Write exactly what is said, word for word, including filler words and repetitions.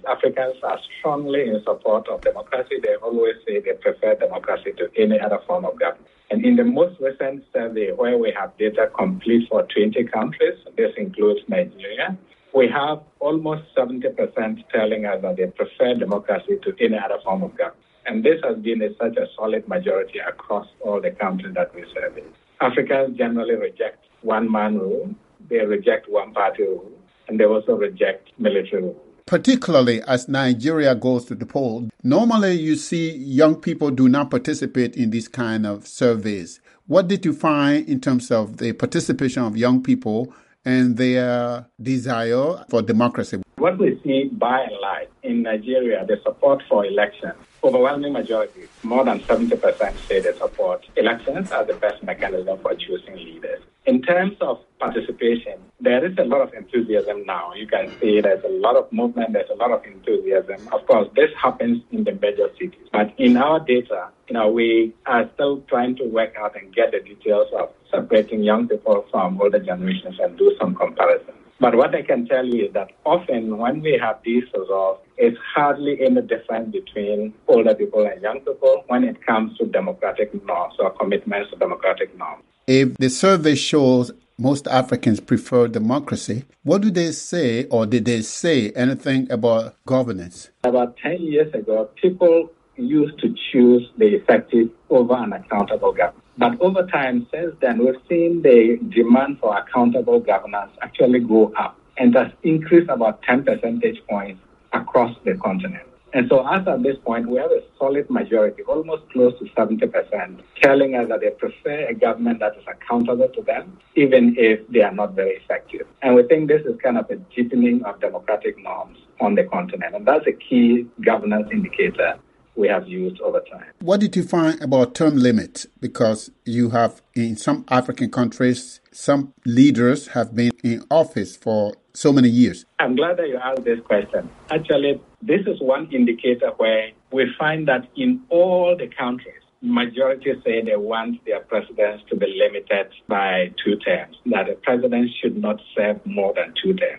Africans are strongly in support of democracy. They always say they prefer democracy to any other form of government. And in the most recent survey, where we have data complete for twenty countries, this includes Nigeria, we have almost seventy percent telling us that they prefer democracy to any other form of government. And this has been a, such a solid majority across all the countries that we survey. Africans generally reject one-man rule, they reject one-party rule, and they also reject military rule. Particularly as Nigeria goes to the poll, normally you see young people do not participate in these kind of surveys. What did you find in terms of the participation of young people and their desire for democracy? What we see by and large in Nigeria, the support for elections, overwhelming majority, more than seventy percent say they support elections as the best mechanism for choosing leaders. In terms of participation, there is a lot of enthusiasm now. You can see there's a lot of movement, there's a lot of enthusiasm. Of course, this happens in the major cities. But in our data, you know, we are still trying to work out and get the details of separating young people from older generations and do some comparisons. But what I can tell you is that often when we have these results, it's hardly any difference between older people and young people when it comes to democratic norms or commitments to democratic norms. If the survey shows most Africans prefer democracy, what do they say, or did they say anything about governance? About ten years ago, people used to choose the effective over an accountable government. But over time, since then, we've seen the demand for accountable governance actually go up, and has increased about ten percentage points across the continent. And so as at this point, we have a solid majority, almost close to seventy percent, telling us that they prefer a government that is accountable to them, even if they are not very effective. And we think this is kind of a deepening of democratic norms on the continent. And that's a key governance indicator we have used over time. What did you find about term limits? Because you have, in some African countries, some leaders have been in office for so many years. I'm glad that you asked this question. Actually, this is one indicator where we find that in all the countries, majority say they want their presidents to be limited by two terms, that a president should not serve more than two terms.